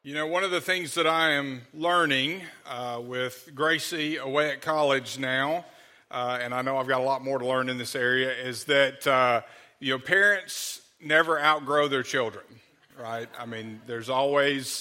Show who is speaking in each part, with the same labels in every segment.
Speaker 1: You know, one of the things that I am learning with Gracie away at college now, and I know I've got a lot more to learn in this area, is that, parents never outgrow their children, right? I mean, there's always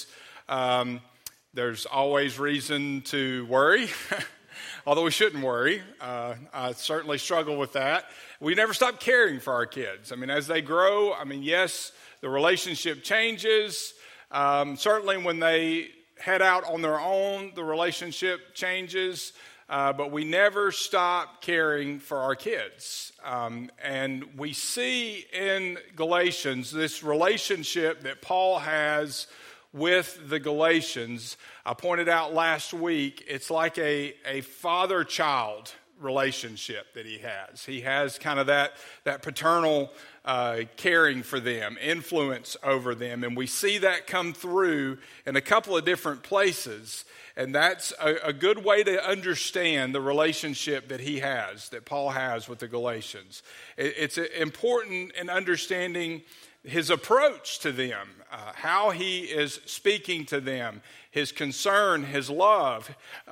Speaker 1: reason to worry, although we shouldn't worry. I certainly struggle with that. We never stop caring for our kids. I mean, as they grow, yes, the relationship changes. Certainly when they head out on their own, the relationship changes, but we never stop caring for our kids. And we see in Galatians this relationship that Paul has with the Galatians. I pointed out last week, it's like a father-child relationship that he has. He has kind of that paternal caring for them, influence over them, and we see that come through in a couple of different places, and that's a good way to understand the relationship that Paul has with the Galatians. It's important in understanding his approach to them, how he is speaking to them, his concern, his love,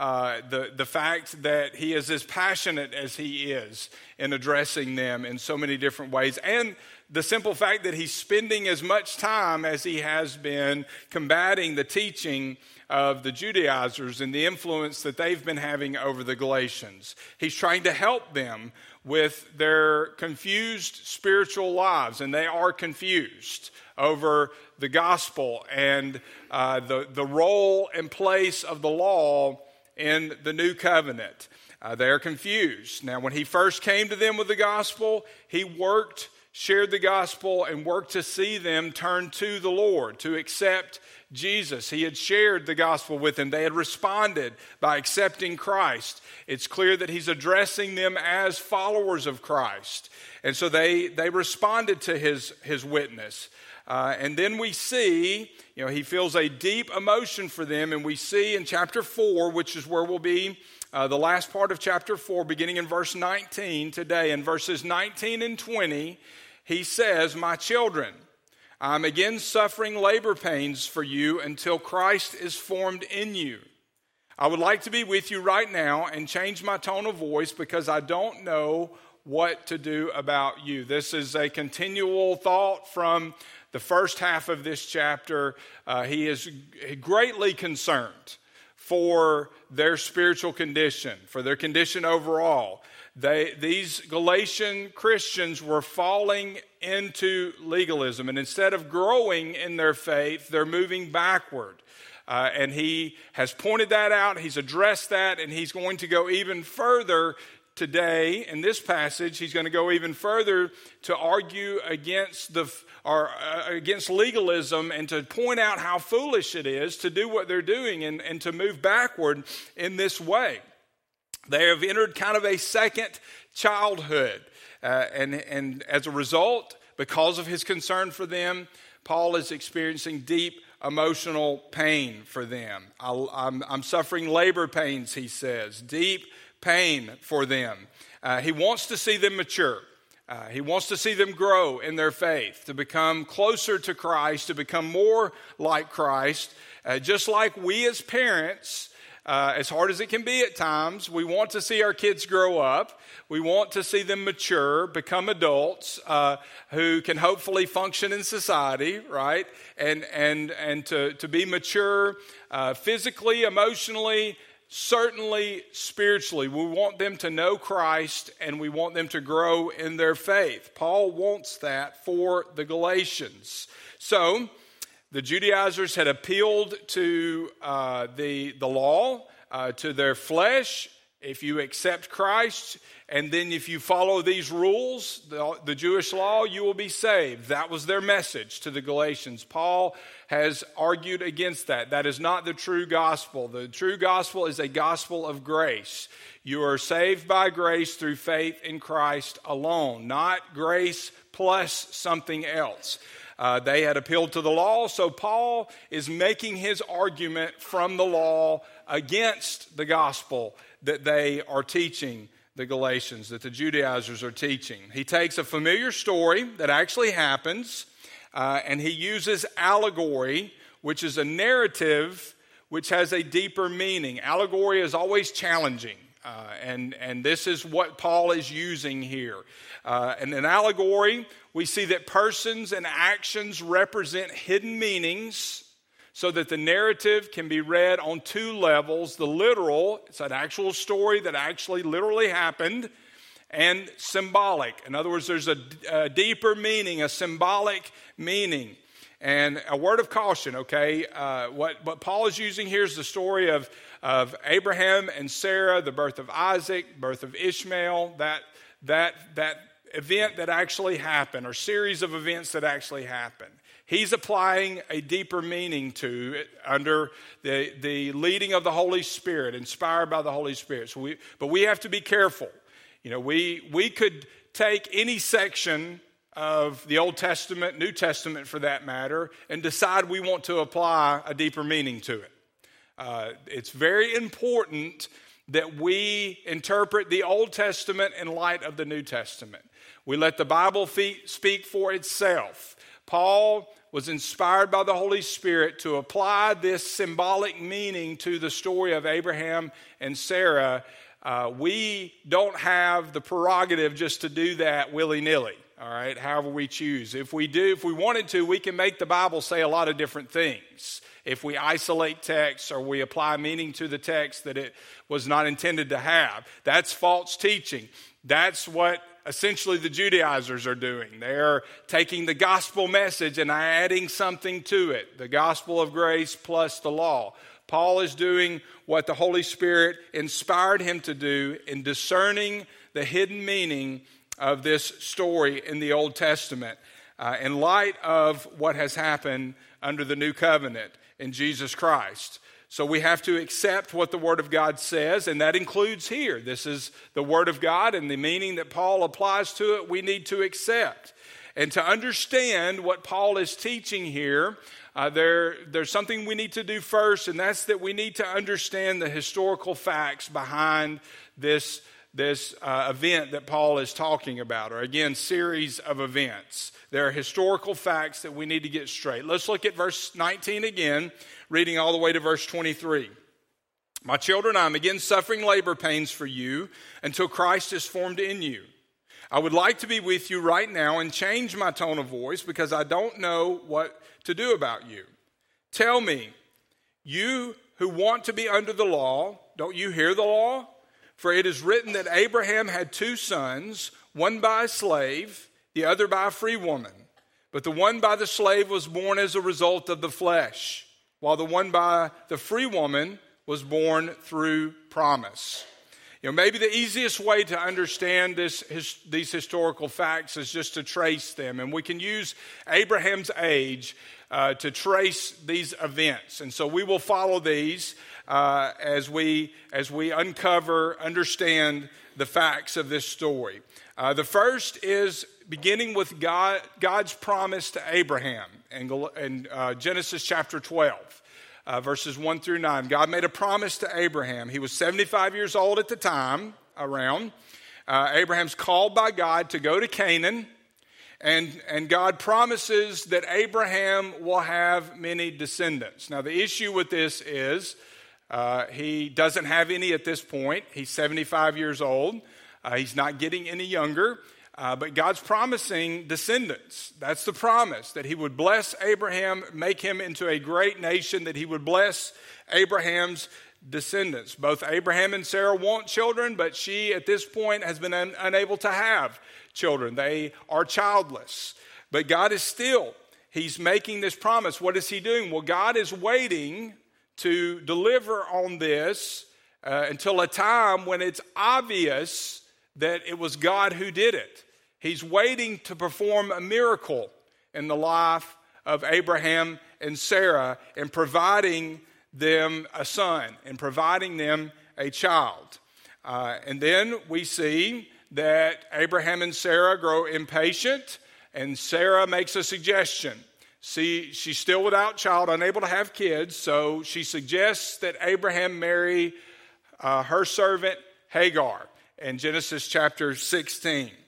Speaker 1: the fact that he is as passionate as he is in addressing them in so many different ways, and the simple fact that he's spending as much time as he has been combating the teaching of the Judaizers and the influence that they've been having over the Galatians. He's trying to help them with their confused spiritual lives, and they are confused over the gospel and the role and place of the law in the new covenant. They are confused. Now, when he first came to them with the gospel, he shared the gospel and worked to see them turn to the Lord, to accept Jesus. He had shared the gospel with them. They had responded by accepting Christ. It's clear that he's addressing them as followers of Christ. And so they responded to his witness. And then we see, he feels a deep emotion for them. And we see in chapter 4, which is where we'll be, the last part of chapter 4, beginning in verse 19 today, in verses 19 and 20, he says, "My children, I'm again suffering labor pains for you until Christ is formed in you. I would like to be with you right now and change my tone of voice because I don't know what to do about you." This is a continual thought from the first half of this chapter. He is greatly concerned for their spiritual condition, for their condition overall. These Galatian Christians were falling into legalism, and instead of growing in their faith, they're moving backward. And he has pointed that out, he's addressed that, and he's going to go even further today in this passage. He's going to go even further to argue against legalism and to point out how foolish it is to do what they're doing and to move backward in this way. They have entered kind of a second childhood. And as a result, because of his concern for them, Paul is experiencing deep emotional pain for them. I'm suffering labor pains, he says, deep pain for them. He wants to see them mature. He wants to see them grow in their faith, to become closer to Christ, to become more like Christ. Just like we as parents, as hard as it can be at times, we want to see our kids grow up. We want to see them mature, become adults who can hopefully function in society, right? And to be mature physically, emotionally, certainly spiritually. We want them to know Christ and we want them to grow in their faith. Paul wants that for the Galatians. So the Judaizers had appealed to the law, to their flesh. If you accept Christ, and then if you follow these rules, the Jewish law, you will be saved. That was their message to the Galatians. Paul has argued against that. That is not the true gospel. The true gospel is a gospel of grace. You are saved by grace through faith in Christ alone, not grace plus something else. They had appealed to the law, so Paul is making his argument from the law against the gospel that they are teaching the Galatians, that the Judaizers are teaching. He takes a familiar story that actually happens, and he uses allegory which is a narrative which has a deeper meaning. Allegory is always challenging, and this is what Paul is using here. In an allegory, we see that persons and actions represent hidden meanings so that the narrative can be read on two levels. The literal, it's an actual story that actually literally happened, and symbolic. In other words, there's a deeper meaning, a symbolic meaning. And a word of caution, okay? What Paul is using here is the story of Abraham and Sarah, the birth of Isaac, birth of Ishmael, that event that actually happened, or series of events that actually happened. He's applying a deeper meaning to it under the leading of the Holy Spirit, inspired by the Holy Spirit. But we have to be careful. You know, we could take any section of the Old Testament, New Testament for that matter, and decide we want to apply a deeper meaning to it. It's very important that we interpret the Old Testament in light of the New Testament. We let the Bible speak for itself. Paul was inspired by the Holy Spirit to apply this symbolic meaning to the story of Abraham and Sarah. We don't have the prerogative just to do that willy-nilly, all right, however we choose. If we wanted to, we can make the Bible say a lot of different things. If we isolate text or we apply meaning to the text that it was not intended to have, that's false teaching. That's what essentially the Judaizers are doing. They're taking the gospel message and adding something to it, the gospel of grace plus the law. Paul is doing what the Holy Spirit inspired him to do in discerning the hidden meaning of this story in the Old Testament in light of what has happened under the new covenant in Jesus Christ. So we have to accept what the Word of God says, and that includes here. This is the Word of God, and the meaning that Paul applies to it, we need to accept. And to understand what Paul is teaching here, there's something we need to do first, and that's that we need to understand the historical facts behind this event that Paul is talking about, or again, series of events. There are historical facts that we need to get straight. Let's look at verse 19 again, reading all the way to verse 23. My children, I am again suffering labor pains for you until Christ is formed in you. I would like to be with you right now and change my tone of voice because I don't know what to do about you. Tell me, you who want to be under the law, don't you hear the law? For it is written that Abraham had two sons, one by a slave, the other by a free woman. But the one by the slave was born as a result of the flesh, while the one by the free woman was born through promise. You know, maybe the easiest way to understand these historical facts is just to trace them. And we can use Abraham's age to trace these events. And so we will follow these as we understand the facts of this story. The first is beginning with God's promise to Abraham in Genesis chapter 12. Verses 1 through 9. God made a promise to Abraham. He was 75 years old at the time, around. Abraham's called by God to go to Canaan, and God promises that Abraham will have many descendants. Now, the issue with this is he doesn't have any at this point. He's 75 years old. He's not getting any younger. But God's promising descendants. That's the promise, that he would bless Abraham, make him into a great nation, that he would bless Abraham's descendants. Both Abraham and Sarah want children, but she at this point has been unable to have children. They are childless. But God is he's making this promise. What is he doing? Well, God is waiting to deliver on this until a time when it's obvious that it was God who did it. He's waiting to perform a miracle in the life of Abraham and Sarah in providing them a son and providing them a child. And then we see that Abraham and Sarah grow impatient, and Sarah makes a suggestion. See, she's still without child, unable to have kids, so she suggests that Abraham marry her servant Hagar in Genesis chapter 16.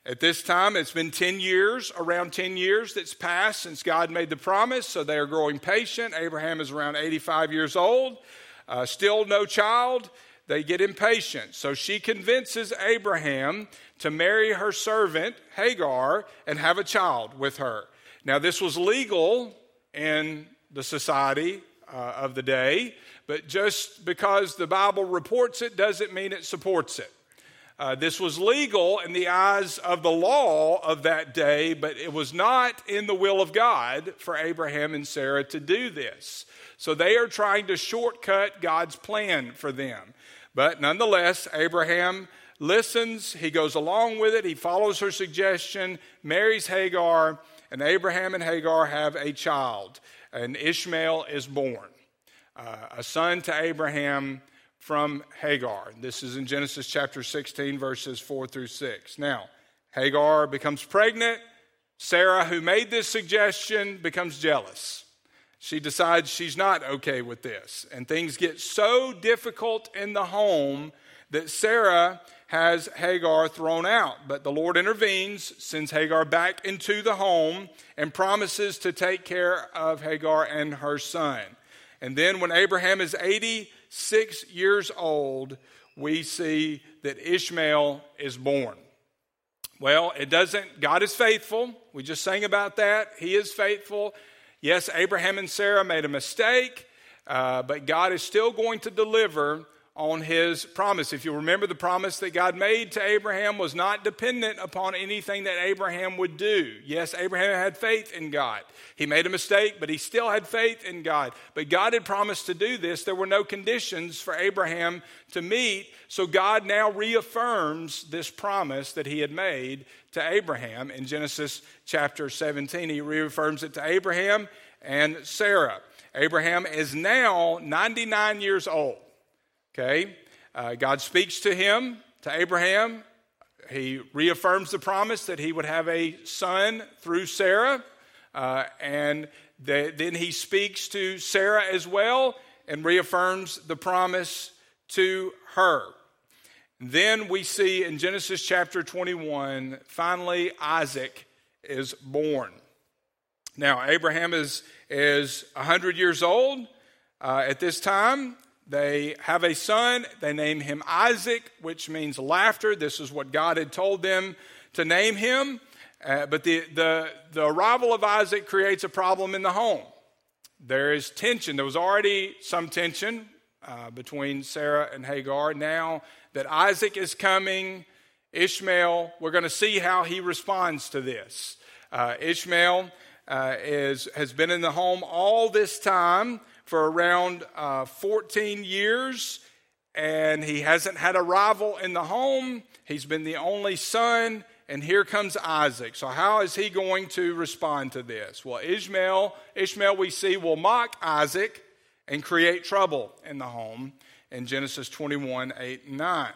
Speaker 1: At this time, it's been 10 years, around 10 years that's passed since God made the promise, so they are growing patient. Abraham is around 85 years old, still no child. They get impatient. So she convinces Abraham to marry her servant, Hagar, and have a child with her. Now, this was legal in the society of the day, but just because the Bible reports it doesn't mean it supports it. This was legal in the eyes of the law of that day, but it was not in the will of God for Abraham and Sarah to do this. So they are trying to shortcut God's plan for them. But nonetheless, Abraham listens. He goes along with it. He follows her suggestion, marries Hagar, and Abraham and Hagar have a child. And Ishmael is born, a son to Abraham from Hagar. This is in Genesis chapter 16, verses 4 through 6. Now, Hagar becomes pregnant. Sarah, who made this suggestion, becomes jealous. She decides she's not okay with this. And things get so difficult in the home that Sarah has Hagar thrown out. But the Lord intervenes, sends Hagar back into the home, and promises to take care of Hagar and her son. And then when Abraham is 86 years old, we see that Ishmael is born. Well, God is faithful. We just sang about that. He is faithful. Yes, Abraham and Sarah made a mistake, but God is still going to deliver on his promise. If you remember, the promise that God made to Abraham was not dependent upon anything that Abraham would do. Yes, Abraham had faith in God. He made a mistake, but he still had faith in God. But God had promised to do this. There were no conditions for Abraham to meet, so God now reaffirms this promise that he had made to Abraham in Genesis chapter 17. He reaffirms it to Abraham and Sarah. Abraham is now 99 years old. Okay, God speaks to him, to Abraham. He reaffirms the promise that he would have a son through Sarah. And then he speaks to Sarah as well and reaffirms the promise to her. Then we see in Genesis chapter 21, finally Isaac is born. Now, Abraham is 100 years old at this time. They have a son. They name him Isaac, which means laughter. This is what God had told them to name him. But the arrival of Isaac creates a problem in the home. There is tension. There was already some tension between Sarah and Hagar. Now that Isaac is coming, Ishmael, we're going to see how he responds to this. Ishmael has been in the home all this time for around 14 years, and he hasn't had a rival in the home. He's been the only son, and here comes Isaac. So how is he going to respond to this? Well, Ishmael we see will mock Isaac and create trouble in the home in Genesis 21, 8 and 9.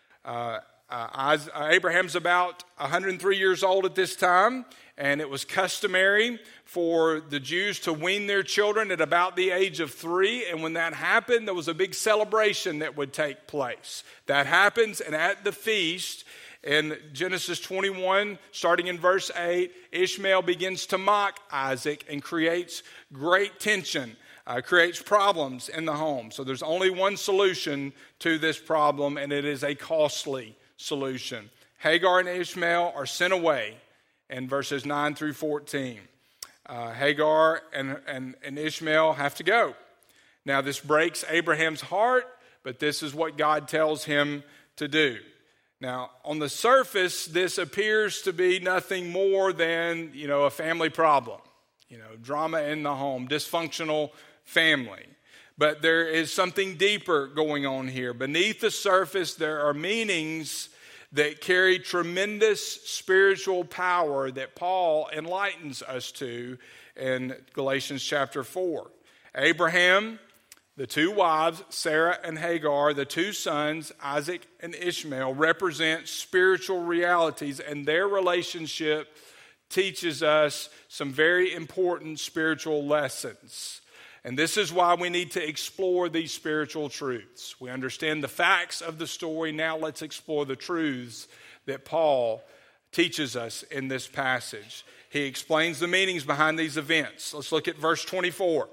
Speaker 1: Abraham's about 103 years old at this time, and it was customary for the Jews to wean their children at about the age of 3. And when that happened, there was a big celebration that would take place. That happens, and at the feast in Genesis 21, starting in verse 8, Ishmael begins to mock Isaac and creates great tension, creates problems in the home. So there's only one solution to this problem, and it is a costly solution. Hagar and Ishmael are sent away in verses 9 through 14. Hagar and Ishmael have to go. Now, this breaks Abraham's heart, but this is what God tells him to do. Now, on the surface, this appears to be nothing more than, a family problem. Drama in the home, dysfunctional family. But there is something deeper going on here. Beneath the surface, there are meanings that carry tremendous spiritual power that Paul enlightens us to in Galatians chapter 4. Abraham, the two wives, Sarah and Hagar, the two sons, Isaac and Ishmael, represent spiritual realities, and their relationship teaches us some very important spiritual lessons. And this is why we need to explore these spiritual truths. We understand the facts of the story. Now let's explore the truths that Paul teaches us in this passage. He explains the meanings behind these events. Let's look at verse 24.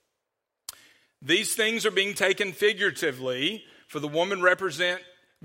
Speaker 1: These things are being taken figuratively, for the women represent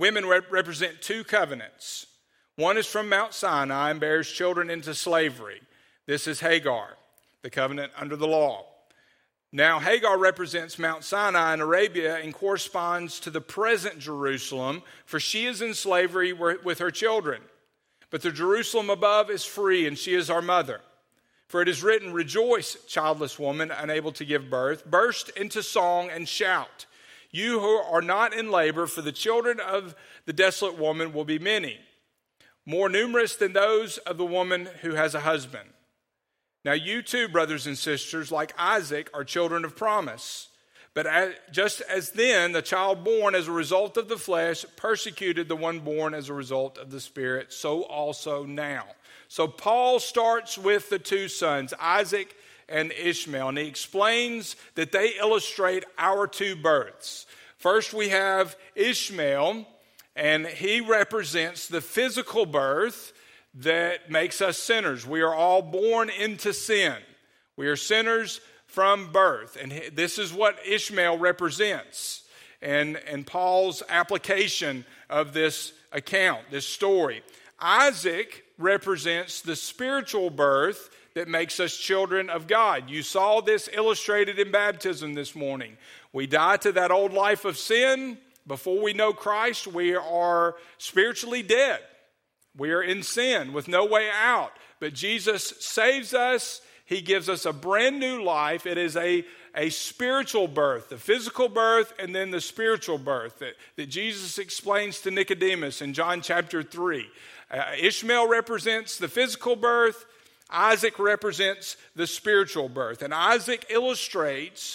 Speaker 1: two covenants. One is from Mount Sinai and bears children into slavery. This is Hagar, the covenant under the law. Now Hagar represents Mount Sinai in Arabia and corresponds to the present Jerusalem, for she is in slavery with her children. But the Jerusalem above is free, and she is our mother. For it is written, rejoice, childless woman, unable to give birth. Burst into song and shout. You who are not in labor, for the children of the desolate woman will be many, more numerous than those of the woman who has a husband. Now you too, brothers and sisters, like Isaac, are children of promise. But just as then the child born as a result of the flesh persecuted the one born as a result of the Spirit, so also now. So Paul starts with the two sons, Isaac and Ishmael, and he explains that they illustrate our two births. First we have Ishmael, and he represents the physical birth that makes us sinners. We are all born into sin. We are sinners from birth, and this is what Ishmael represents. And Paul's application of this account, this story. Isaac represents the spiritual birth that makes us children of God. You saw this illustrated in baptism this morning. We die to that old life of sin. Before we know Christ, we are spiritually dead. We are in sin with no way out. But Jesus saves us. He gives us a brand new life. It is a spiritual birth, the physical birth and then the spiritual birth that Jesus explains to Nicodemus in John chapter 3. Ishmael represents the physical birth. Isaac represents the spiritual birth. And Isaac illustrates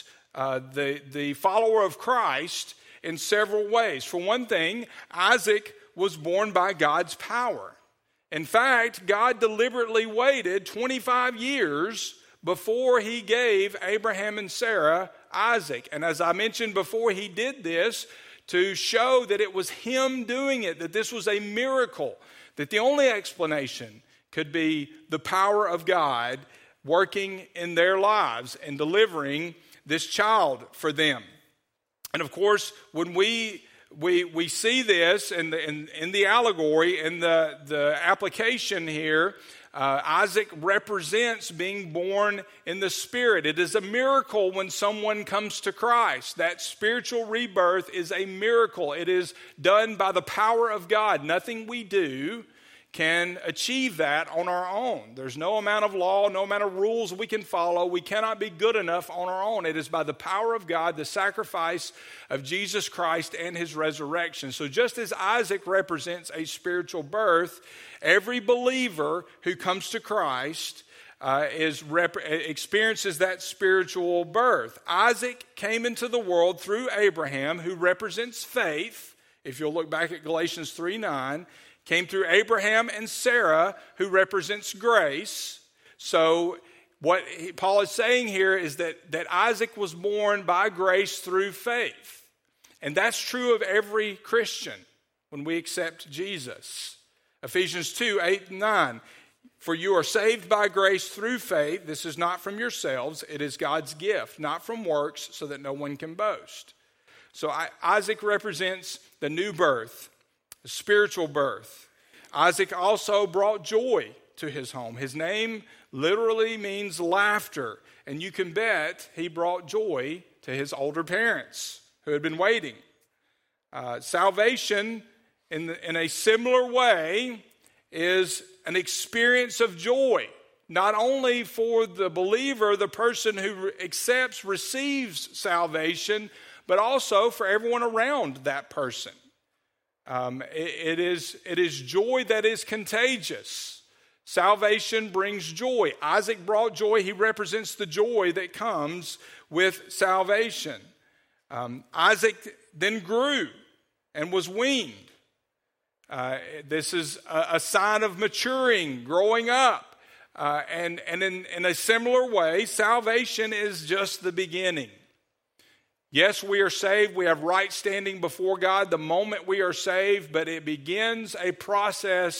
Speaker 1: the follower of Christ in several ways. For one thing, Isaac was born by God's power. In fact, God deliberately waited 25 years before he gave Abraham and Sarah Isaac. And as I mentioned before, he did this to show that it was him doing it, that this was a miracle, that the only explanation could be the power of God working in their lives and delivering this child for them. And of course, when we see this in the allegory, in the application here, Isaac represents being born in the Spirit. It is a miracle when someone comes to Christ. That spiritual rebirth is a miracle. It is done by the power of God. Nothing we do can achieve that on our own. There's no amount of law, no amount of rules we can follow. We cannot be good enough on our own. It is by the power of God, the sacrifice of Jesus Christ and his resurrection. So just as Isaac represents a spiritual birth, every believer who comes to Christ experiences that spiritual birth. Isaac came into the world through Abraham, who represents faith. If you'll look back at Galatians 3:9, came through Abraham and Sarah, who represents grace. So what Paul is saying here is that Isaac was born by grace through faith. And that's true of every Christian when we accept Jesus. Ephesians 2:8-9. For you are saved by grace through faith. This is not from yourselves. It is God's gift, not from works, so that no one can boast. So Isaac represents the new birth, the spiritual birth. Isaac also brought joy to his home. His name literally means laughter. And you can bet he brought joy to his older parents who had been waiting. Salvation, in a similar way, is an experience of joy. Not only for the believer, the person who receives salvation, but also for everyone around that person. It is joy that is contagious. Salvation brings joy. Isaac brought joy. He represents the joy that comes with salvation. Isaac then grew and was weaned. This is a sign of maturing, growing up. And in a similar way, salvation is just the beginning. Yes, we are saved. We have right standing before God the moment we are saved, but it begins a process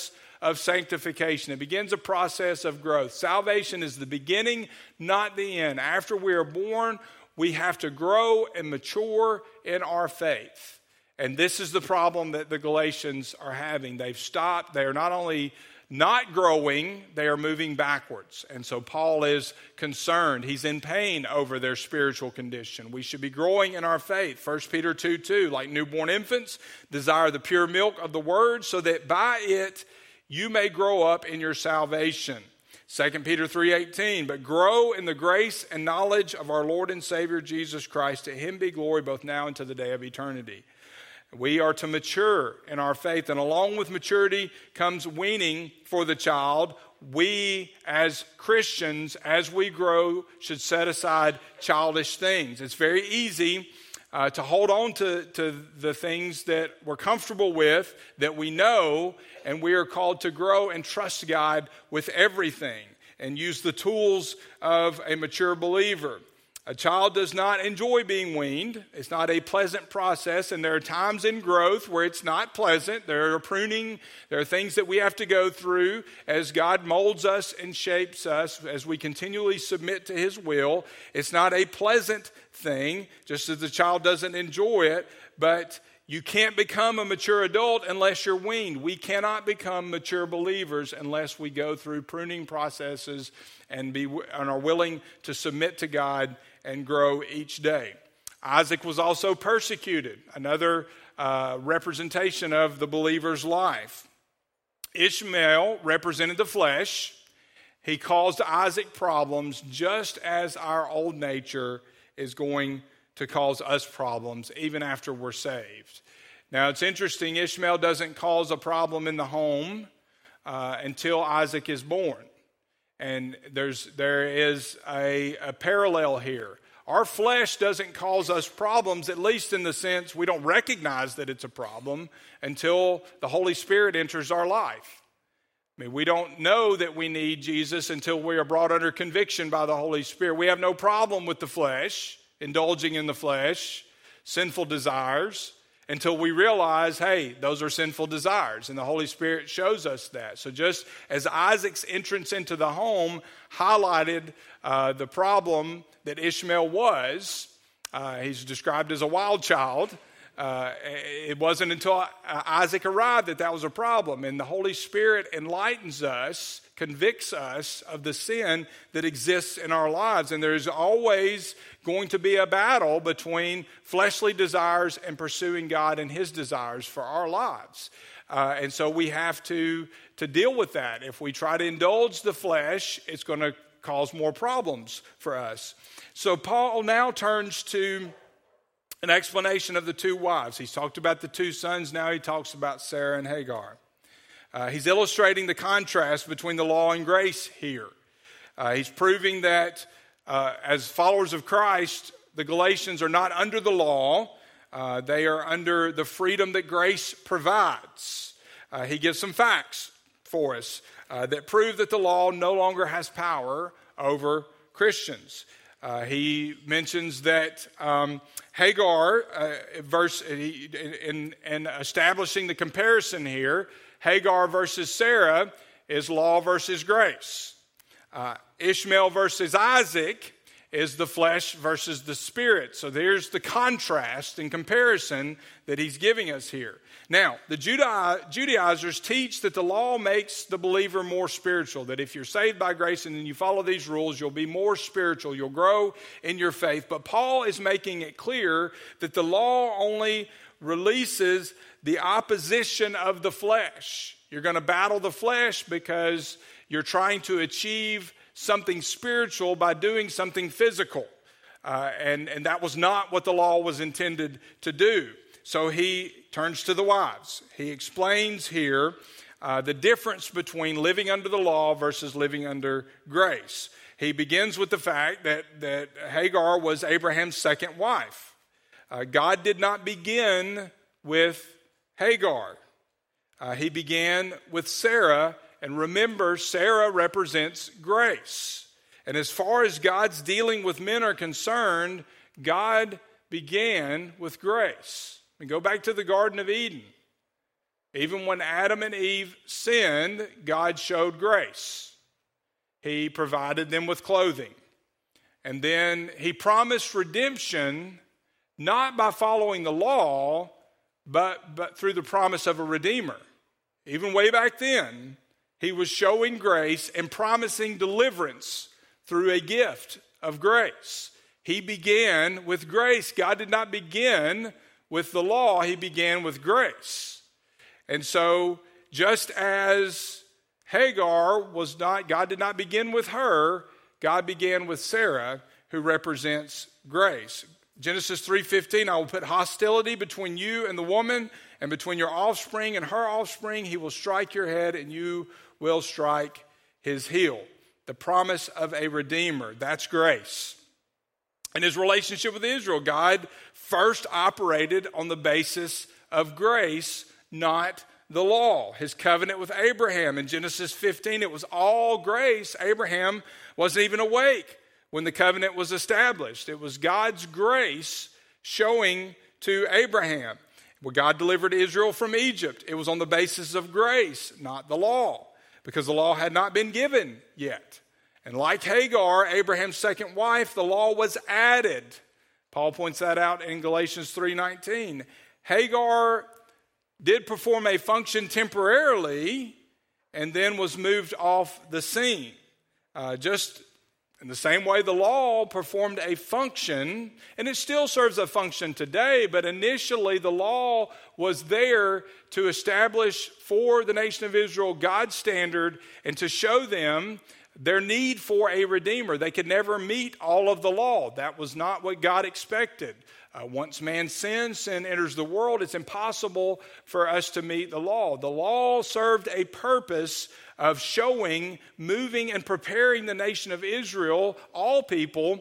Speaker 1: of sanctification. It begins a process of growth. Salvation is the beginning, not the end. After we are born, we have to grow and mature in our faith. And this is the problem that the Galatians are having. They've stopped. They are not only not growing, they are moving backwards. And so Paul is concerned. He's in pain over their spiritual condition. We should be growing in our faith. 1 Peter 2:2, like newborn infants, desire the pure milk of the word so that by it you may grow up in your salvation. 2 Peter 3:18, but grow in the grace and knowledge of our Lord and Savior Jesus Christ. To him be glory both now and to the day of eternity. We are to mature in our faith, and along with maturity comes weaning for the child. We, as Christians, as we grow, should set aside childish things. It's very easy to hold on to the things that we're comfortable with, that we know, and we are called to grow and trust God with everything and use the tools of a mature believer. A child does not enjoy being weaned. It's not a pleasant process, and there are times in growth where it's not pleasant. There are pruning. There are things that we have to go through as God molds us and shapes us as we continually submit to his will. It's not a pleasant thing, just as the child doesn't enjoy it, but you can't become a mature adult unless you're weaned. We cannot become mature believers unless we go through pruning processes and are willing to submit to God and grow each day. Isaac was also persecuted, another representation of the believer's life. Ishmael represented the flesh. He caused Isaac problems just as our old nature is going to cause us problems even after we're saved. Now it's interesting, Ishmael doesn't cause a problem in the home until Isaac is born. And there is a parallel here. Our flesh doesn't cause us problems, at least in the sense we don't recognize that it's a problem until the Holy Spirit enters our life. I mean, we don't know that we need Jesus until we are brought under conviction by the Holy Spirit. We have no problem with the flesh, indulging in the flesh, sinful desires, until we realize, hey, those are sinful desires, and the Holy Spirit shows us that. So just as Isaac's entrance into the home highlighted the problem that Ishmael was, he's described as a wild child. It wasn't until Isaac arrived that was a problem, and the Holy Spirit enlightens us, convicts us of the sin that exists in our lives. And there's always going to be a battle between fleshly desires and pursuing God and his desires for our lives. And so we have to deal with that. If we try to indulge the flesh, it's going to cause more problems for us. So Paul now turns to an explanation of the two wives. He's talked about the two sons. Now he talks about Sarah and Hagar. He's illustrating the contrast between the law and grace here. He's proving that as followers of Christ, the Galatians are not under the law. They are under the freedom that grace provides. He gives some facts for us that prove that the law no longer has power over Christians. He mentions that Hagar, in establishing the comparison here, Hagar versus Sarah is law versus grace. Ishmael versus Isaac is the flesh versus the spirit. So there's the contrast and comparison that he's giving us here. Now, the Judaizers teach that the law makes the believer more spiritual, that if you're saved by grace and then you follow these rules, you'll be more spiritual, you'll grow in your faith. But Paul is making it clear that the law only releases the opposition of the flesh. You're going to battle the flesh because you're trying to achieve something spiritual by doing something physical. And that was not what the law was intended to do. So he turns to the wives. He explains here the difference between living under the law versus living under grace. He begins with the fact that Hagar was Abraham's second wife. God did not begin with Hagar. He began with Sarah, and remember, Sarah represents grace. And as far as God's dealing with men are concerned, God began with grace. And go back to the Garden of Eden. Even when Adam and Eve sinned, God showed grace. He provided them with clothing. And then he promised redemption, not by following the law, but through the promise of a redeemer. Even way back then, he was showing grace and promising deliverance through a gift of grace. He began with grace. God did not begin with the law. He began with grace. And so just as Hagar was not, God did not begin with her, God began with Sarah, who represents grace. Genesis 3:15, I will put hostility between you and the woman, and between your offspring and her offspring. He will strike your head, and you will strike his heel. The promise of a redeemer, that's grace. In his relationship with Israel, God first operated on the basis of grace, not the law. His covenant with Abraham in Genesis 15, it was all grace. Abraham wasn't even awake when the covenant was established. It was God's grace showing to Abraham. When God delivered Israel from Egypt, it was on the basis of grace, not the law, because the law had not been given yet. And like Hagar, Abraham's second wife, the law was added. Paul points that out in Galatians 3:19. Hagar did perform a function temporarily and then was moved off the scene. Just in the same way the law performed a function, and it still serves a function today, but initially the law was there to establish for the nation of Israel God's standard and to show them their need for a redeemer. They could never meet all of the law. That was not what God expected. Once man sins, sin enters the world, it's impossible for us to meet the law. The law served a purpose of showing, moving, and preparing the nation of Israel, all people,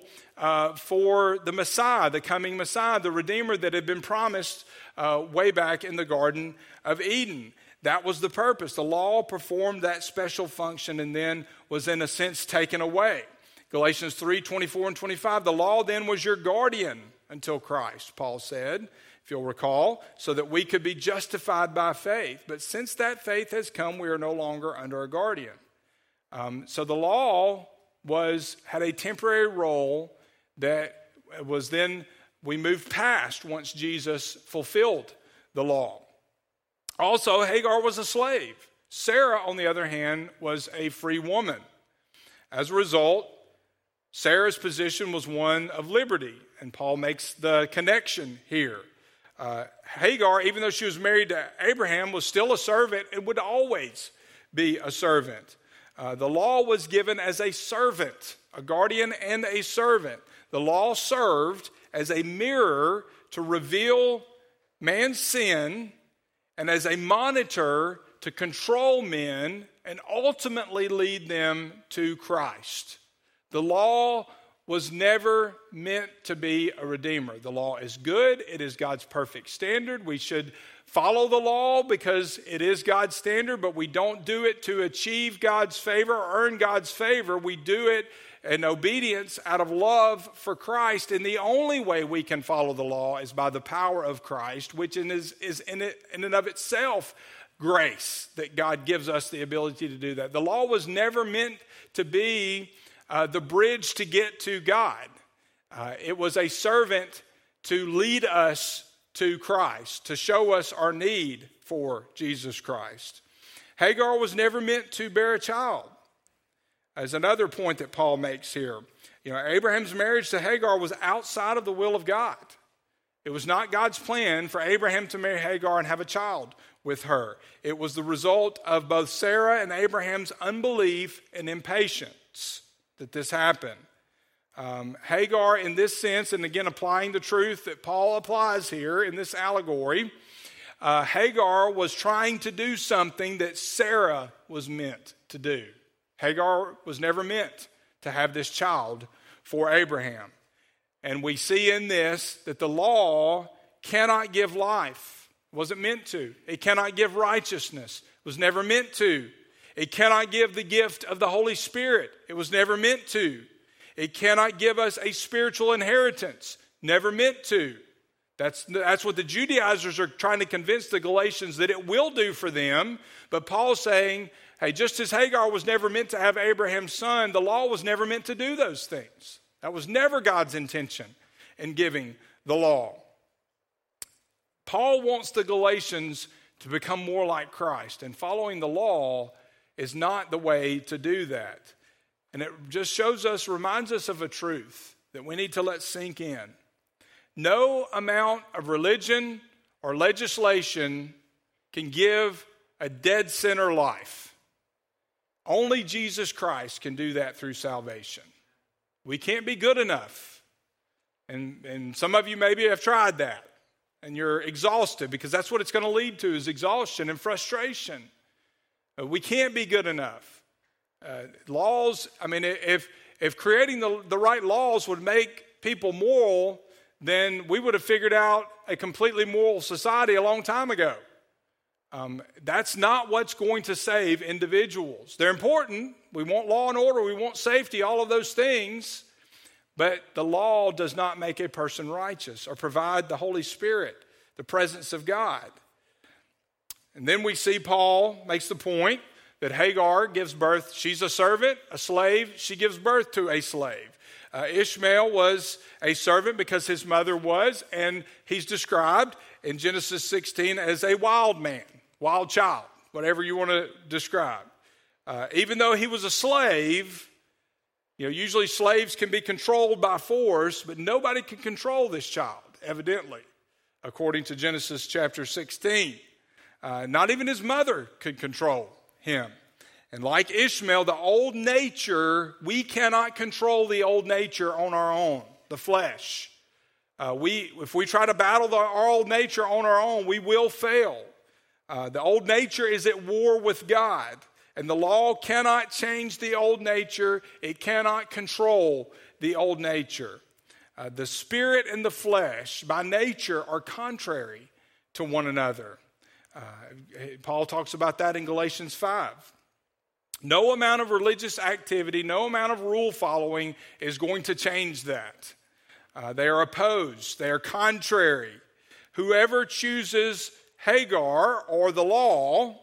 Speaker 1: for the Messiah, the coming Messiah, the Redeemer that had been promised way back in the Garden of Eden. That was the purpose. The law performed that special function and then was in a sense taken away. Galatians 3:24 and 25, the law then was your guardian until Christ, Paul said, if you'll recall, so that we could be justified by faith. But since that faith has come, we are no longer under a guardian. So the law had a temporary role that was then we moved past once Jesus fulfilled the law. Also, Hagar was a slave. Sarah, on the other hand, was a free woman. As a result, Sarah's position was one of liberty, and Paul makes the connection here. Hagar, even though she was married to Abraham, was still a servant and would always be a servant. The law was given as a servant, a guardian and a servant. The law served as a mirror to reveal man's sin and as a monitor to control men and ultimately lead them to Christ. The law was never meant to be a redeemer. The law is good. It is God's perfect standard. We should follow the law because it is God's standard, but we don't do it to achieve God's favor or earn God's favor. We do it in obedience out of love for Christ. And the only way we can follow the law is by the power of Christ, which is in and of itself grace that God gives us the ability to do that. The law was never meant to be the bridge to get to God. It was a servant to lead us to Christ, to show us our need for Jesus Christ. Hagar was never meant to bear a child. As another point that Paul makes here, Abraham's marriage to Hagar was outside of the will of God. It was not God's plan for Abraham to marry Hagar and have a child with her. It was the result of both Sarah and Abraham's unbelief and impatience that this happened. Hagar, in this sense, and again applying the truth that Paul applies here in this allegory, Hagar was trying to do something that Sarah was meant to do. Hagar was never meant to have this child for Abraham. And we see in this that the law cannot give life. It wasn't meant to. It cannot give righteousness. It was never meant to. It cannot give the gift of the Holy Spirit. It was never meant to. It cannot give us a spiritual inheritance. Never meant to. That's what the Judaizers are trying to convince the Galatians that it will do for them. But Paul's saying, hey, just as Hagar was never meant to have Abraham's son, the law was never meant to do those things. That was never God's intention in giving the law. Paul wants the Galatians to become more like Christ, and following the law is not the way to do that. And it just shows us, reminds us of a truth that we need to let sink in. No amount of religion or legislation can give a dead sinner life. Only Jesus Christ can do that through salvation. We can't be good enough. And some of you maybe have tried that, and you're exhausted, because that's what it's going to lead to, is exhaustion and frustration. We can't be good enough. Laws, I mean, if creating the right laws would make people moral, then we would have figured out a completely moral society a long time ago. That's not what's going to save individuals. They're important. We want law and order. We want safety, all of those things. But the law does not make a person righteous or provide the Holy Spirit, the presence of God. And then we see Paul makes the point that Hagar gives birth. She's a servant, a slave. She gives birth to a slave. Ishmael was a servant because his mother was, and he's described in Genesis 16 as a wild man, wild child, whatever you want to describe. Even though he was a slave, usually slaves can be controlled by force, but nobody can control this child, evidently, according to Genesis chapter 16. Not even his mother could control him. And like Ishmael, the old nature, we cannot control the old nature on our own, the flesh. If we try to battle our old nature on our own, we will fail. The old nature is at war with God, and the law cannot change the old nature. It cannot control the old nature. The spirit and the flesh, by nature, are contrary to one another. Paul talks about that in Galatians 5. No amount of religious activity, no amount of rule following is going to change that. They are opposed. They are contrary. Whoever chooses Hagar or the law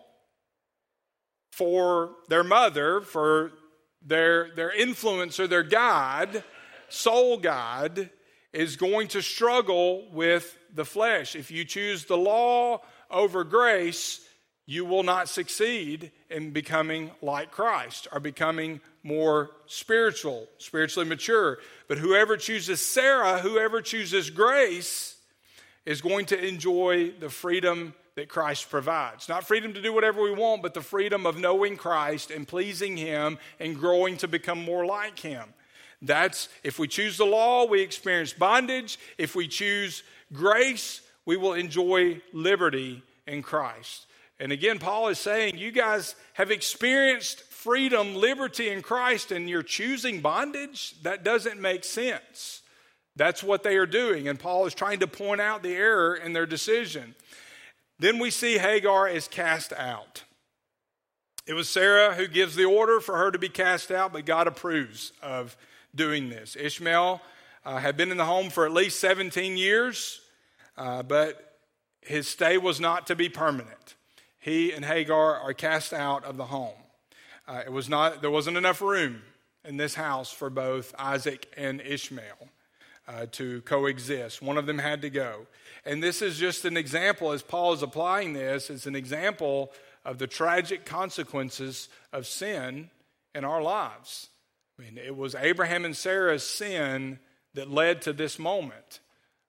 Speaker 1: for their mother, for their influencer, their guide, soul guide, is going to struggle with the flesh. If you choose the law over grace, you will not succeed in becoming like Christ or becoming more spiritually mature. But whoever chooses Sarah, whoever chooses grace, is going to enjoy the freedom that Christ provides. Not freedom to do whatever we want, but the freedom of knowing Christ and pleasing Him and growing to become more like Him. If we choose the law, we experience bondage. If we choose grace, we will enjoy liberty in Christ. And again, Paul is saying, you guys have experienced freedom, liberty in Christ, and you're choosing bondage? That doesn't make sense. That's what they are doing, and Paul is trying to point out the error in their decision. Then we see Hagar is cast out. It was Sarah who gives the order for her to be cast out, but God approves of doing this. Ishmael had been in the home for at least 17 years, but his stay was not to be permanent. He and Hagar are cast out of the home. There wasn't enough room in this house for both Isaac and Ishmael to coexist. One of them had to go. And this is just an example, as Paul is applying this, it's an example of the tragic consequences of sin in our lives. I mean, it was Abraham and Sarah's sin that led to this moment.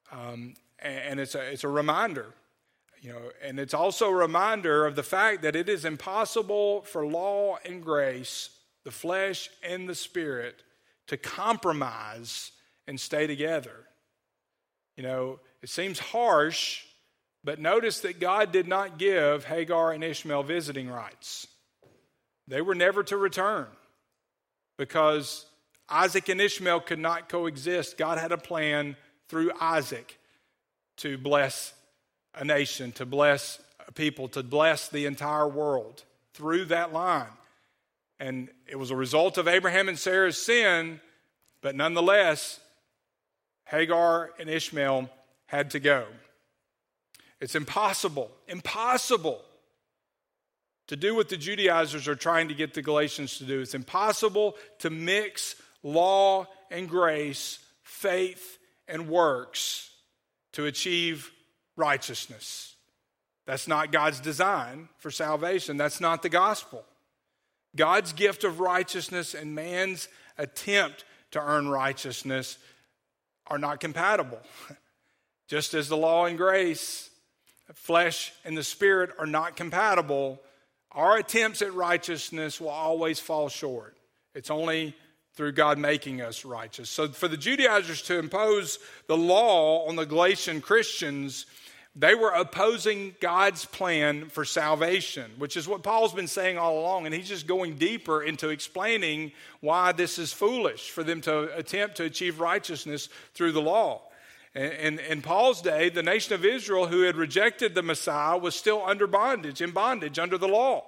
Speaker 1: And it's a reminder. And it's also a reminder of the fact that it is impossible for law and grace, the flesh and the spirit, to compromise and stay together. It seems harsh, but notice that God did not give Hagar and Ishmael visiting rights. They were never to return because Isaac and Ishmael could not coexist. God had a plan through Isaac to bless a nation, to bless a people, to bless the entire world through that line. And it was a result of Abraham and Sarah's sin, but nonetheless, Hagar and Ishmael had to go. It's impossible to do what the Judaizers are trying to get the Galatians to do. It's impossible to mix law and grace, faith and works to achieve righteousness. That's not God's design for salvation. That's not the gospel. God's gift of righteousness and man's attempt to earn righteousness are not compatible. Just as the law and grace, flesh and the spirit are not compatible, our attempts at righteousness will always fall short. It's only through God making us righteous. So for the Judaizers to impose the law on the Galatian Christians, they were opposing God's plan for salvation, which is what Paul's been saying all along. And he's just going deeper into explaining why this is foolish for them to attempt to achieve righteousness through the law. And in Paul's day, the nation of Israel, who had rejected the Messiah, was still in bondage under the law.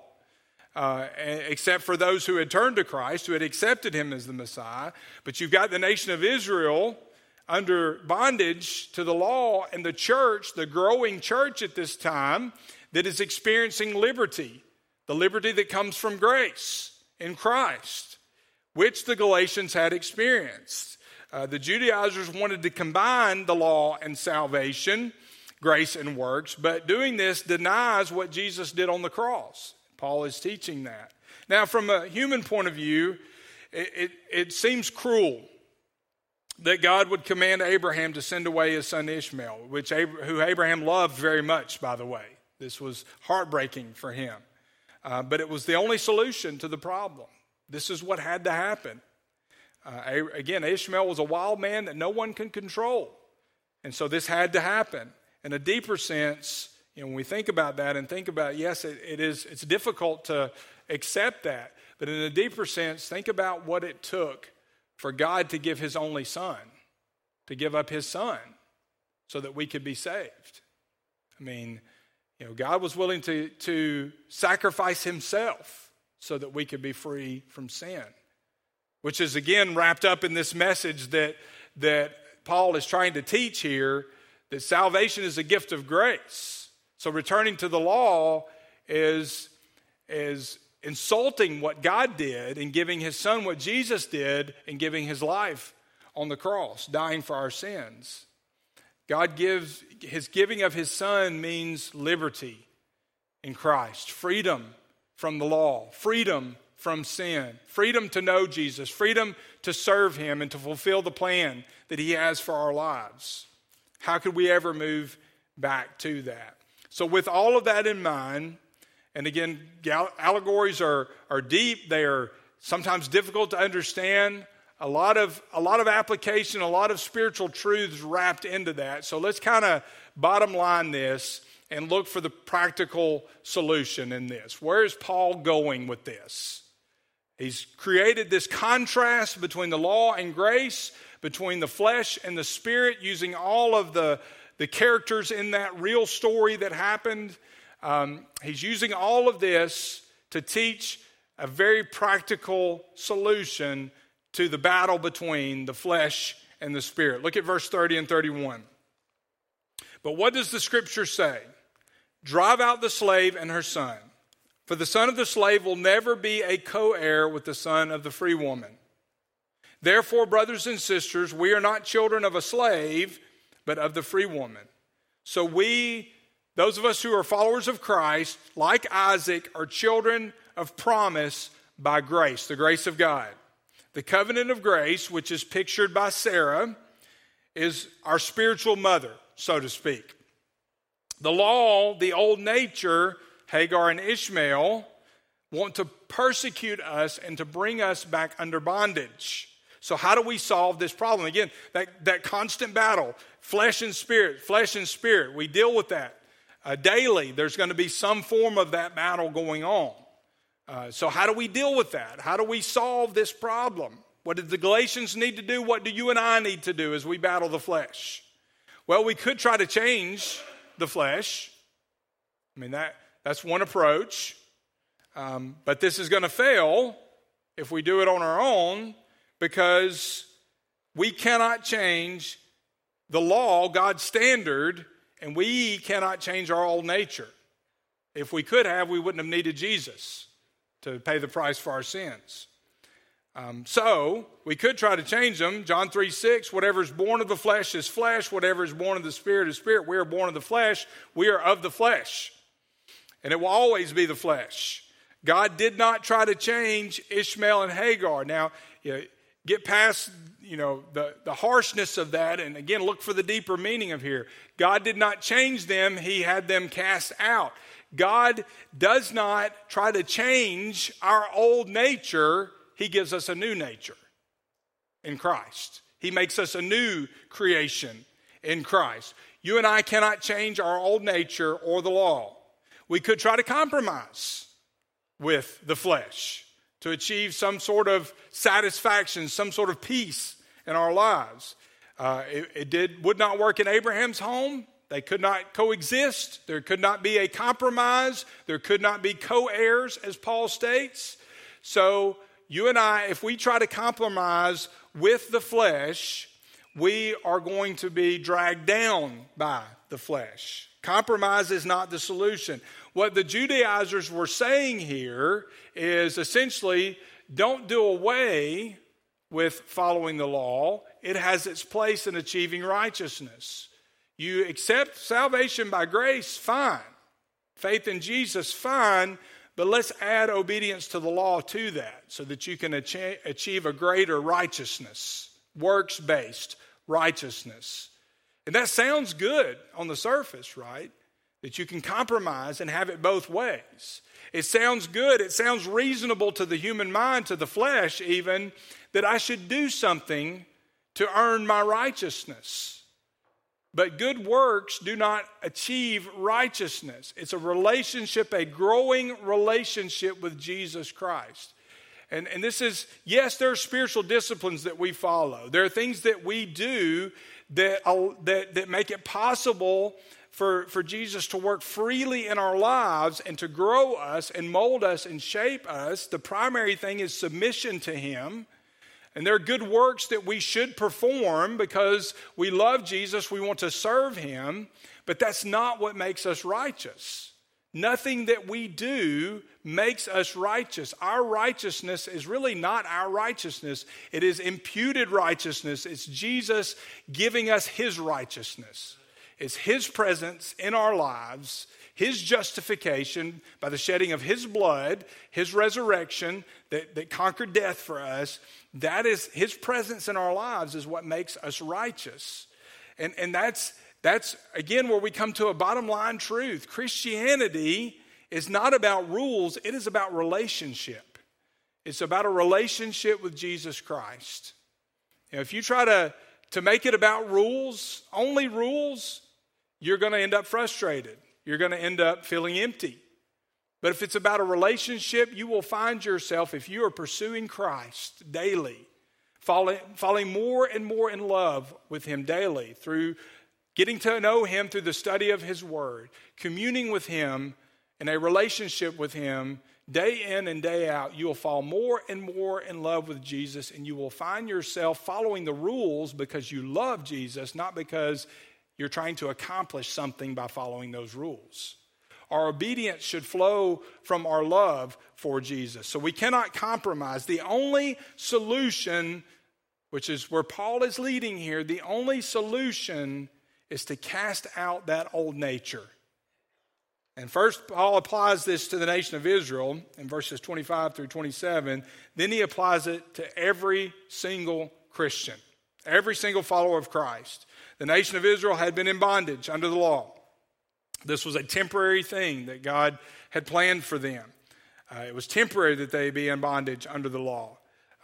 Speaker 1: Except for those who had turned to Christ, who had accepted him as the Messiah. But you've got the nation of Israel under bondage to the law, and the church, the growing church at this time, that is experiencing liberty, the liberty that comes from grace in Christ, which the Galatians had experienced. The Judaizers wanted to combine the law and salvation, grace and works, but doing this denies what Jesus did on the cross. Paul is teaching that. Now, from a human point of view, it seems cruel that God would command Abraham to send away his son Ishmael, who Abraham loved very much, by the way. This was heartbreaking for him. But it was the only solution to the problem. This is what had to happen. Again, Ishmael was a wild man that no one can control. And so this had to happen. In a deeper sense, when we think about that and think about, yes, it's difficult to accept that. But in a deeper sense, think about what it took for God to give his only son, to give up his son so that we could be saved. I mean, God was willing to sacrifice himself so that we could be free from sin, which is again wrapped up in this message that Paul is trying to teach here, that salvation is a gift of grace. So returning to the law is insulting what God did in giving his son, what Jesus did in giving his life on the cross, dying for our sins. His giving of his son means liberty in Christ, freedom from the law, freedom from sin, freedom to know Jesus, freedom to serve him and to fulfill the plan that he has for our lives. How could we ever move back to that? So with all of that in mind, and again, allegories are deep. They are sometimes difficult to understand. A lot of application, a lot of spiritual truths wrapped into that. So let's kind of bottom line this and look for the practical solution in this. Where is Paul going with this? He's created this contrast between the law and grace, between the flesh and the spirit, using all of the characters in that real story that happened. He's using all of this to teach a very practical solution to the battle between the flesh and the spirit. Look at verse 30 and 31. But what does the scripture say? Drive out the slave and her son, for the son of the slave will never be a co-heir with the son of the free woman. Therefore, brothers and sisters, we are not children of a slave, but of the free woman. So those of us who are followers of Christ, like Isaac, are children of promise by grace, the grace of God. The covenant of grace, which is pictured by Sarah, is our spiritual mother, so to speak. The law, the old nature, Hagar and Ishmael, want to persecute us and to bring us back under bondage. So how do we solve this problem? Again, that constant battle, flesh and spirit, we deal with that. Daily, there's going to be some form of that battle going on. So how do we deal with that? How do we solve this problem? What did the Galatians need to do? What do you and I need to do as we battle the flesh? Well, we could try to change the flesh. I mean, that's one approach. But this is going to fail if we do it on our own, because we cannot change the law, God's standard, and we cannot change our old nature. If we could have, we wouldn't have needed Jesus to pay the price for our sins. So we could try to change them. John 3:6, whatever is born of the flesh is flesh. Whatever is born of the Spirit is spirit. We are born of the flesh. We are of the flesh. And it will always be the flesh. God did not try to change Ishmael and Hagar. Now, get past the harshness of that, and again, look for the deeper meaning of here. God did not change them. He had them cast out. God does not try to change our old nature. He gives us a new nature in Christ. He makes us a new creation in Christ. You and I cannot change our old nature or the law. We could try to compromise with the flesh to achieve some sort of satisfaction, some sort of peace in our lives. It would not work in Abraham's home. They could not coexist. There could not be a compromise. There could not be co-heirs, as Paul states. So you and I, if we try to compromise with the flesh, we are going to be dragged down by the flesh. Compromise is not the solution. What the Judaizers were saying here is essentially, don't do away with following the law. It has its place in achieving righteousness. You accept salvation by grace, fine. Faith in Jesus, fine. But let's add obedience to the law to that so that you can achieve a greater righteousness, works-based righteousness. And that sounds good on the surface, right? That you can compromise and have it both ways. It sounds good. It sounds reasonable to the human mind, to the flesh even, that I should do something to earn my righteousness. But good works do not achieve righteousness. It's a relationship, a growing relationship with Jesus Christ. And this is, yes, there are spiritual disciplines that we follow. There are things that we do that make it possible for Jesus to work freely in our lives and to grow us and mold us and shape us. The primary thing is submission to Him. And there are good works that we should perform because we love Jesus, we want to serve Him, but that's not what makes us righteous. Nothing that we do makes us righteous. Our righteousness is really not our righteousness. It is imputed righteousness. It's Jesus giving us His righteousness. It's His presence in our lives, His justification by the shedding of His blood, His resurrection that conquered death for us. That is His presence in our lives is what makes us righteous. And that's again where we come to a bottom line truth. Christianity is not about rules, it is about relationship. It's about a relationship with Jesus Christ. If you try to make it about rules, only rules, you're going to end up frustrated. You're going to end up feeling empty. But if it's about a relationship, you will find yourself, if you are pursuing Christ daily, falling more and more in love with Him daily through getting to know Him through the study of His Word, communing with Him in a relationship with Him day in and day out, you will fall more and more in love with Jesus, and you will find yourself following the rules because you love Jesus, not because you're trying to accomplish something by following those rules. Our obedience should flow from our love for Jesus. So we cannot compromise. The only solution, which is where Paul is leading here, the only solution is to cast out that old nature. And first, Paul applies this to the nation of Israel in verses 25 through 27. Then he applies it to every single Christian, every single follower of Christ. The nation of Israel had been in bondage under the law. This was a temporary thing that God had planned for them. It was temporary that they be in bondage under the law.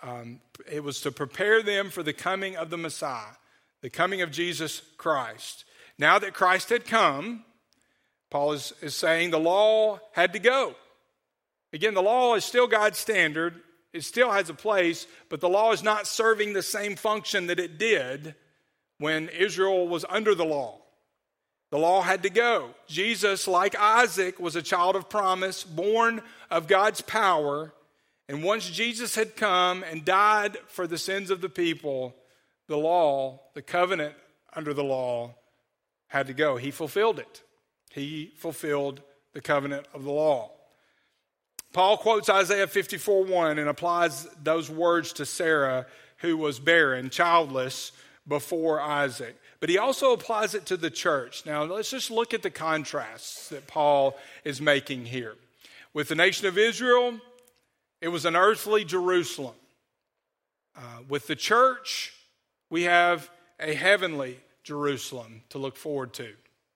Speaker 1: It was to prepare them for the coming of the Messiah, the coming of Jesus Christ. Now that Christ had come, Paul is saying the law had to go. Again, the law is still God's standard. It still has a place, but the law is not serving the same function that it did when Israel was under the law. The law had to go. Jesus, like Isaac, was a child of promise, born of God's power. And once Jesus had come and died for the sins of the people, the law, the covenant under the law had to go. He fulfilled it. He fulfilled the covenant of the law. Paul quotes Isaiah 54:1 and applies those words to Sarah, who was barren, childless, before Isaac. But he also applies it to the church. Now, let's just look at the contrasts that Paul is making here. With the nation of Israel, it was an earthly Jerusalem. With the church, we have a heavenly Jerusalem to look forward to.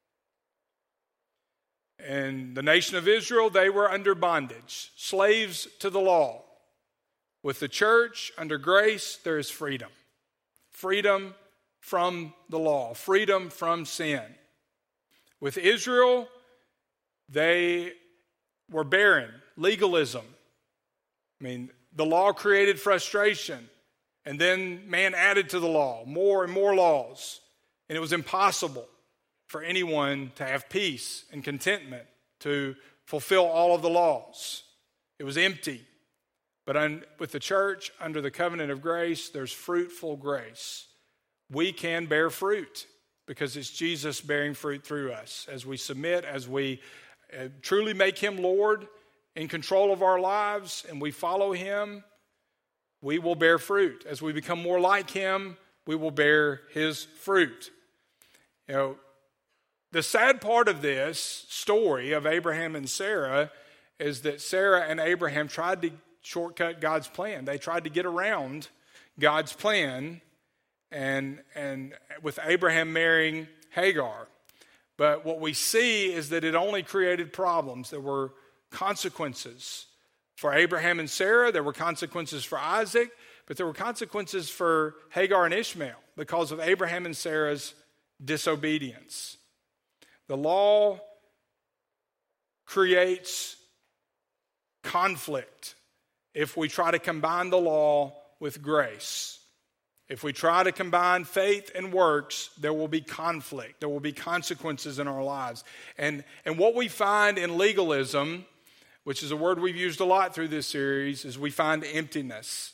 Speaker 1: And the nation of Israel, they were under bondage, slaves to the law. With the church, under grace, there is freedom. Freedom from the law, freedom from sin. With Israel, they were barren, legalism. I mean, the law created frustration, and then man added to the law more and more laws, and it was impossible for anyone to have peace and contentment, to fulfill all of the laws. It was empty. But with the church, under the covenant of grace, there's fruitful grace. We can bear fruit because it's Jesus bearing fruit through us. As we submit, as we truly make him Lord in control of our lives, and we follow him, we will bear fruit. As we become more like him, we will bear his fruit. You know, the sad part of this story of Abraham and Sarah is that Sarah and Abraham tried to shortcut God's plan. They tried to get around God's plan, and with Abraham marrying Hagar. But what we see is that it only created problems. There were consequences for Abraham and Sarah. There were consequences for Isaac, but there were consequences for Hagar and Ishmael because of Abraham and Sarah's disobedience. The law creates conflict if we try to combine the law with grace. If we try to combine faith and works, there will be conflict. There will be consequences in our lives. And what we find in legalism, which is a word we've used a lot through this series, is we find emptiness.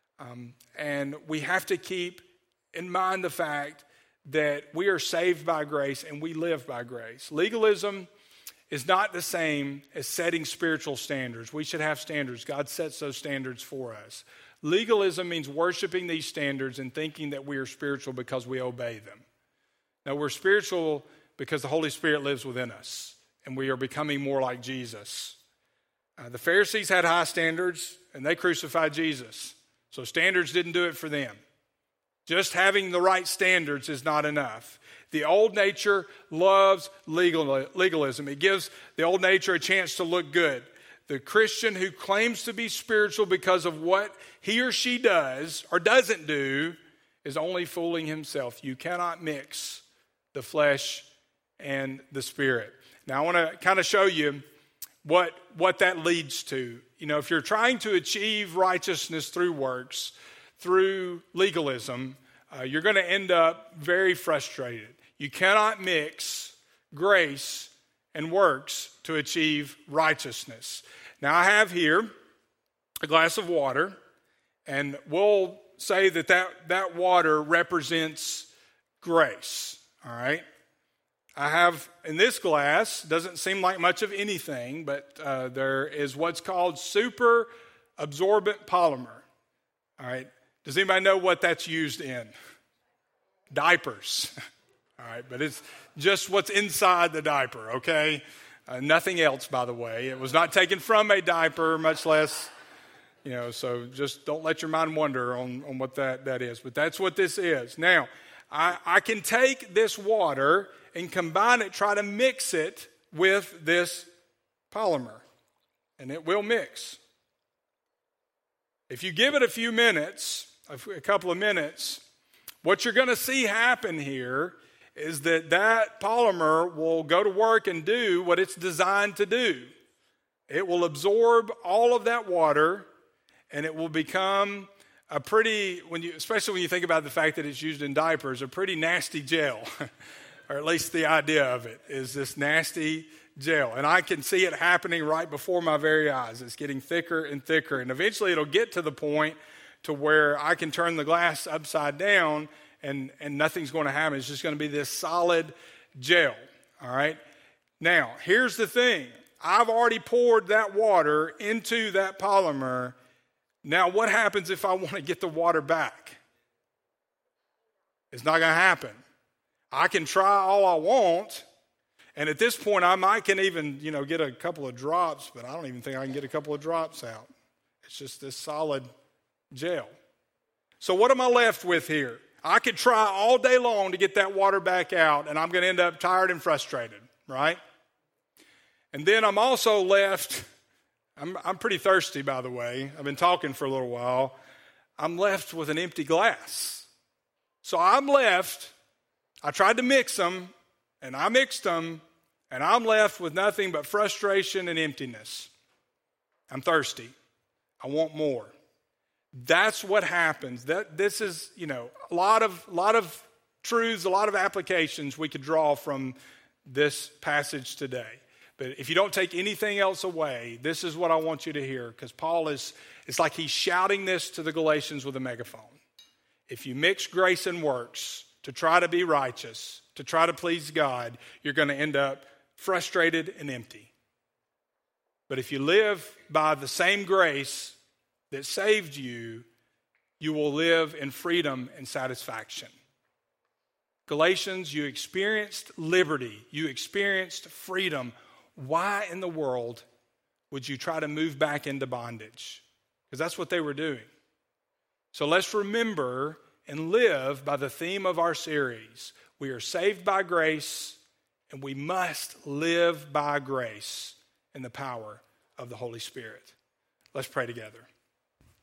Speaker 1: And we have to keep in mind the fact that we are saved by grace and we live by grace. Legalism is not the same as setting spiritual standards. We should have standards. God sets those standards for us. Legalism means worshiping these standards and thinking that we are spiritual because we obey them. Now, we're spiritual because the Holy Spirit lives within us and we are becoming more like Jesus. The Pharisees had high standards and they crucified Jesus. So standards didn't do it for them. Just having the right standards is not enough. The old nature loves legalism. It gives the old nature a chance to look good. The Christian who claims to be spiritual because of what he or she does or doesn't do is only fooling himself. You cannot mix the flesh and the spirit. Now, I want to kind of show you what that leads to. You know, if you're trying to achieve righteousness through works, through legalism, you're going to end up very frustrated. You cannot mix grace and works to achieve righteousness. Now, I have here a glass of water, and we'll say that water represents grace, all right? I have in this glass, doesn't seem like much of anything, but there is what's called super absorbent polymer, all right? Does anybody know what that's used in? Diapers. All right, but it's just what's inside the diaper, okay? Nothing else, by the way. It was not taken from a diaper, much less, so just don't let your mind wander on what that is. But that's what this is. Now, I can take this water and combine it, try to mix it with this polymer, and it will mix. If you give it a few minutes, a couple of minutes, what you're going to see happen here is that polymer will go to work and do what it's designed to do. It will absorb all of that water, and it will become a pretty, especially when you think about the fact that it's used in diapers, a pretty nasty gel, or at least the idea of it is this nasty gel. And I can see it happening right before my very eyes. It's getting thicker and thicker, and eventually it'll get to the point to where I can turn the glass upside down and nothing's going to happen. It's just going to be this solid gel, all right? Now, here's the thing. I've already poured that water into that polymer. Now, what happens if I want to get the water back? It's not going to happen. I can try all I want, and at this point, I can even, get a couple of drops, but I don't even think I can get a couple of drops out. It's just this solid gel. So what am I left with here? I could try all day long to get that water back out, and I'm going to end up tired and frustrated, right? And then I'm also left, I'm pretty thirsty, by the way. I've been talking for a little while. I'm left with an empty glass. So I'm left, I tried to mix them, and I mixed them, and I'm left with nothing but frustration and emptiness. I'm thirsty. I want more. That's what happens. This is, a lot of truths, a lot of applications we could draw from this passage today. But if you don't take anything else away, this is what I want you to hear, because Paul it's like he's shouting this to the Galatians with a megaphone. If you mix grace and works to try to be righteous, to try to please God, you're going to end up frustrated and empty. But if you live by the same grace that saved you, you will live in freedom and satisfaction. Galatians, you experienced liberty. You experienced freedom. Why in the world would you try to move back into bondage? Because that's what they were doing. So let's remember and live by the theme of our series. We are saved by grace, and we must live by grace in the power of the Holy Spirit. Let's pray together.